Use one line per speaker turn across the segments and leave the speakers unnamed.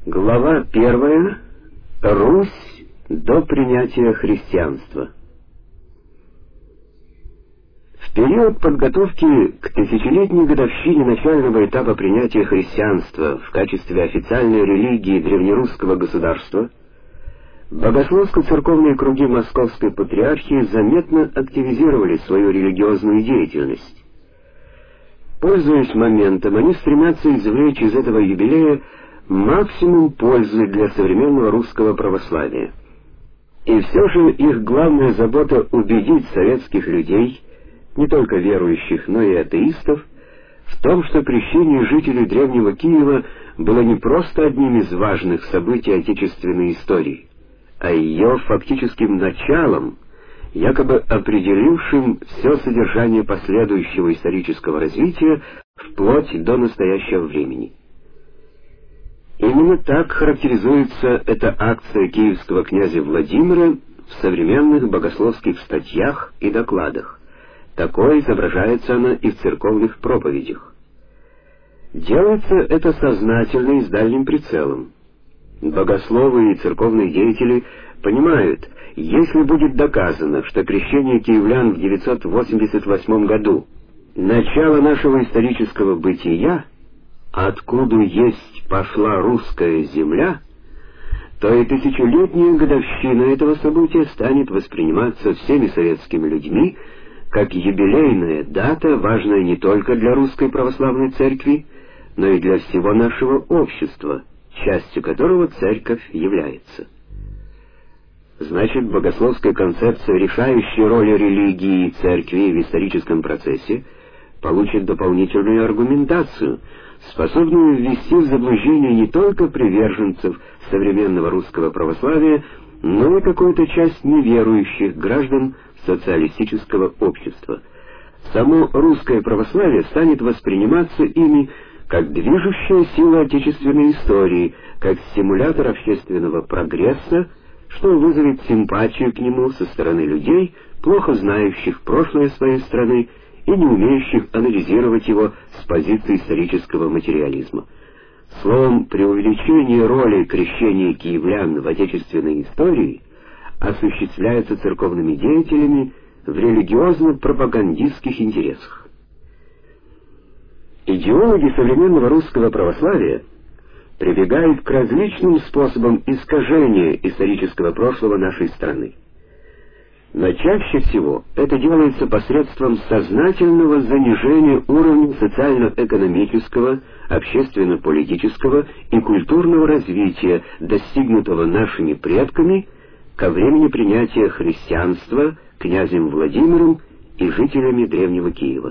Глава 1. Русь до принятия христианства. В период подготовки к тысячелетней годовщине начального этапа принятия христианства в качестве официальной религии древнерусского государства богословско-церковные круги Московской Патриархии заметно активизировали свою религиозную деятельность. Пользуясь моментом, они стремятся извлечь из этого юбилея максимум пользы для современного русского православия. И все же их главная забота — убедить советских людей, не только верующих, но и атеистов, в том, что крещение жителей древнего Киева было не просто одним из важных событий отечественной истории, а ее фактическим началом, якобы определившим все содержание последующего исторического развития вплоть до настоящего времени. Именно так характеризуется эта акция киевского князя Владимира в современных богословских статьях и докладах. Такой изображается она и в церковных проповедях. Делается это сознательно и с дальним прицелом. Богословы и церковные деятели понимают, если будет доказано, что крещение киевлян в 988 году — начало нашего исторического бытия, откуда есть пошла русская земля, то и тысячелетняя годовщина этого события станет восприниматься всеми советскими людьми как юбилейная дата, важная не только для Русской Православной Церкви, но и для всего нашего общества, частью которого церковь является. Значит, богословская концепция решающей роли религии и церкви в историческом процессе получит дополнительную аргументацию, способную ввести в заблуждение не только приверженцев современного русского православия, но и какую-то часть неверующих граждан социалистического общества. Само русское православие станет восприниматься ими как движущая сила отечественной истории, как стимулятор общественного прогресса, что вызовет симпатию к нему со стороны людей, плохо знающих прошлое своей страны и не умеющих анализировать его с позиции исторического материализма. Словом, преувеличение роли крещения киевлян в отечественной истории осуществляется церковными деятелями в религиозно-пропагандистских интересах. Идеологи современного русского православия прибегают к различным способам искажения исторического прошлого нашей страны. Но чаще всего это делается посредством сознательного занижения уровня социально-экономического, общественно-политического и культурного развития, достигнутого нашими предками ко времени принятия христианства князем Владимиром и жителями древнего Киева.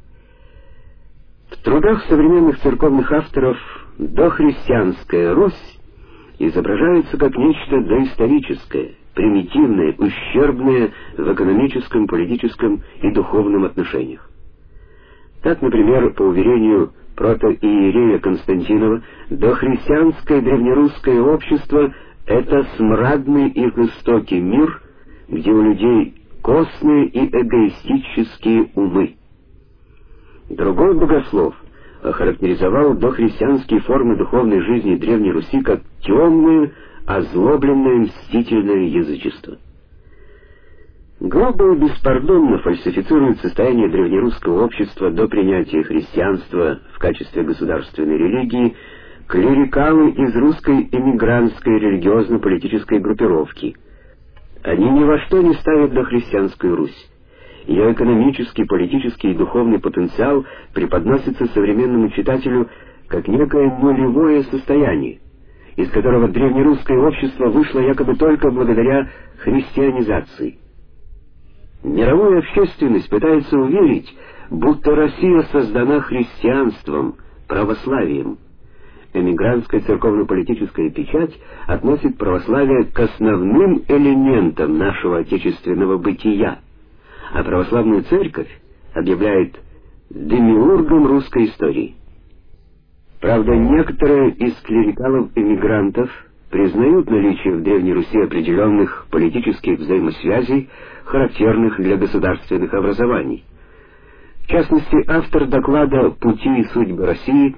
В трудах современных церковных авторов дохристианская Русь изображается как нечто доисторическое, примитивное, ущербное в экономическом, политическом и духовном отношениях. Так, например, по уверению протоиерея Константинова, дохристианское древнерусское общество — это смрадный и жестокий мир, где у людей косные и эгоистические умы. Другой богослов охарактеризовал дохристианские формы духовной жизни Древней Руси как темное, озлобленное, мстительное язычество. Грубо и беспардонно фальсифицирует состояние древнерусского общества до принятия христианства в качестве государственной религии клерикалы из русской эмигрантской религиозно-политической группировки. Они ни во что не ставят дохристианскую Русь. Ее экономический, политический и духовный потенциал преподносится современному читателю как некое нулевое состояние, из которого древнерусское общество вышло якобы только благодаря христианизации. Мировая общественность пытается уверить, будто Россия создана христианством, православием. Эмигрантская церковно-политическая печать относит православие к основным элементам нашего отечественного бытия, а православную церковь объявляет демиургом русской истории. Правда, некоторые из клерикалов-эмигрантов признают наличие в Древней Руси определенных политических взаимосвязей, характерных для государственных образований. В частности, автор доклада «Пути и судьбы России»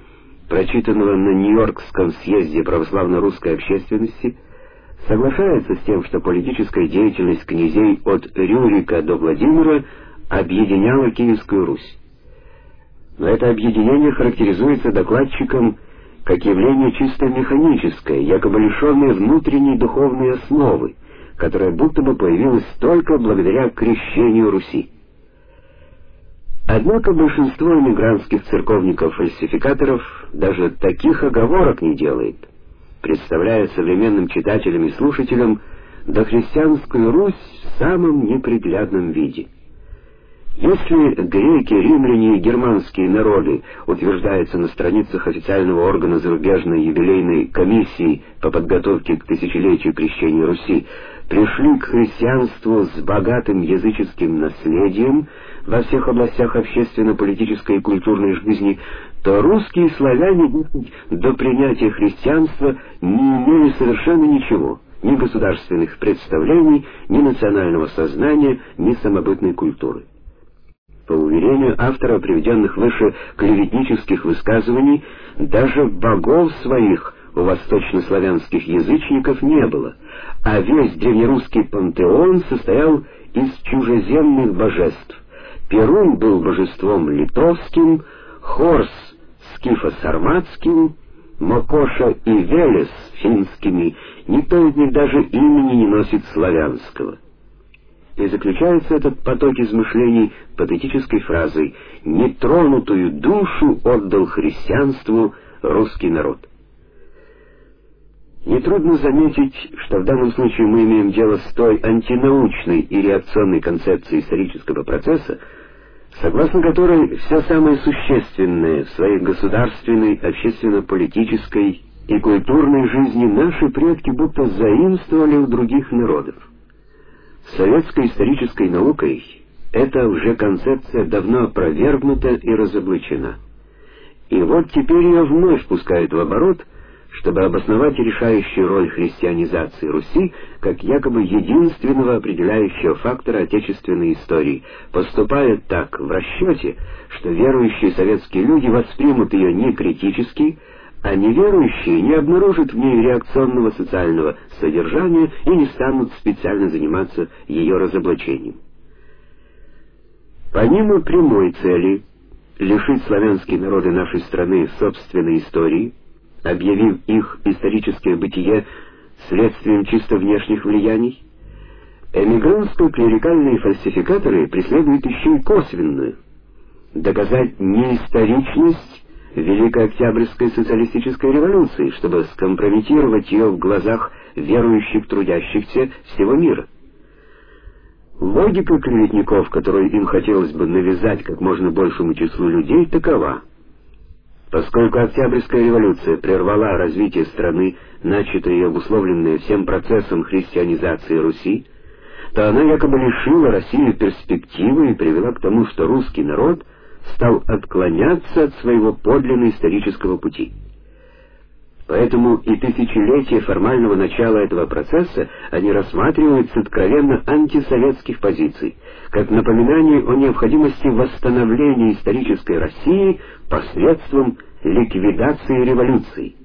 прочитанного на Нью-Йоркском съезде православно-русской общественности, соглашается с тем, что политическая деятельность князей от Рюрика до Владимира объединяла Киевскую Русь. Но это объединение характеризуется докладчиком как явление чисто механическое, якобы лишенное внутренней духовной основы, которая будто бы появилась только благодаря крещению Руси. Однако большинство эмигрантских церковников-фальсификаторов даже таких оговорок не делает, представляя современным читателям и слушателям дохристианскую Русь в самом неприглядном виде. Если греки, римляне и германские народы, утверждается на страницах официального органа зарубежной юбилейной комиссии по подготовке к тысячелетию крещения Руси, пришли к христианству с богатым языческим наследием во всех областях общественно-политической и культурной жизни, то русские славяне до принятия христианства не имели совершенно ничего, ни государственных представлений, ни национального сознания, ни самобытной культуры. По уверению автора приведенных выше клеветнических высказываний, даже богов своих у восточнославянских язычников не было, а весь древнерусский пантеон состоял из чужеземных божеств. Перун был божеством литовским, Хорс — скифо-сарматским, Мокоша и Велес — финскими, никто из них даже имени не носит славянского. И заключается этот поток измышлений патетической фразой: «Нетронутую душу отдал христианству русский народ». Нетрудно заметить, что в данном случае мы имеем дело с той антинаучной и реакционной концепцией исторического процесса, согласно которой все самое существенное в своей государственной, общественно-политической и культурной жизни наши предки будто заимствовали у других народов. Советской исторической наукой эта уже концепция давно опровергнута и разоблачена. И вот теперь ее вновь пускают в оборот, чтобы обосновать решающую роль христианизации Руси как якобы единственного определяющего фактора отечественной истории, поступая так в расчете, что верующие советские люди воспримут ее не критически, а неверующие не обнаружат в ней реакционного социального содержания и не станут специально заниматься ее разоблачением. Помимо прямой цели лишить славянские народы нашей страны собственной истории, объявив их историческое бытие следствием чисто внешних влияний, эмигрантско-клерикальные фальсификаторы преследуют еще и косвенную — доказать неисторичность Великой Октябрьской социалистической революции, чтобы скомпрометировать ее в глазах верующих трудящихся всего мира. Логика клеветников, которую им хотелось бы навязать как можно большему числу людей, такова: поскольку Октябрьская революция прервала развитие страны, начатое и обусловленное всем процессом христианизации Руси, то она якобы лишила Россию перспективы и привела к тому, что русский народ стал отклоняться от своего подлинно исторического пути. Поэтому и тысячелетия формального начала этого процесса они рассматривают с откровенно антисоветских позиций, как напоминание о необходимости восстановления исторической России посредством ликвидации революции.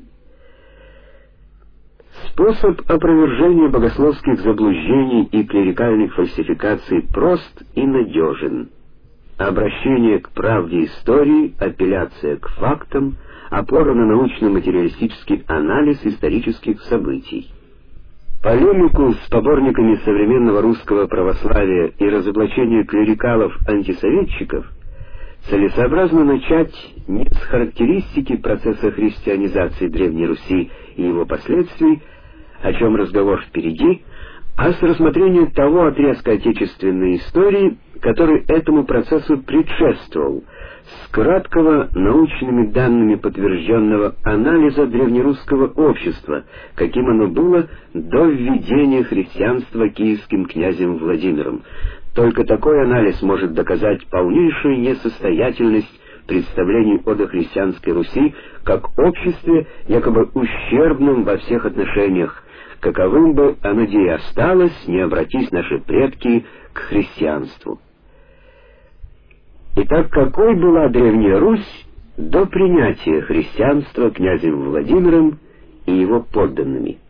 Способ опровержения богословских заблуждений и клерикальных фальсификаций прост и надежен. Обращение к правде истории, апелляция к фактам, опора на научно-материалистический анализ исторических событий. Полемику с поборниками современного русского православия и разоблачение клерикалов-антисоветчиков целесообразно начать не с характеристики процесса христианизации Древней Руси и его последствий, о чем разговор впереди, а с рассмотрения того отрезка отечественной истории, который этому процессу предшествовал, с краткого научными данными подтвержденного анализа древнерусского общества, каким оно было до введения христианства киевским князем Владимиром. Только такой анализ может доказать полнейшую несостоятельность представлений о дохристианской Руси как обществе, якобы ущербном во всех отношениях, каковым бы оно ни осталось, не обратись наши предки к христианству. Итак, какой была Древняя Русь до принятия христианства князем Владимиром и его подданными.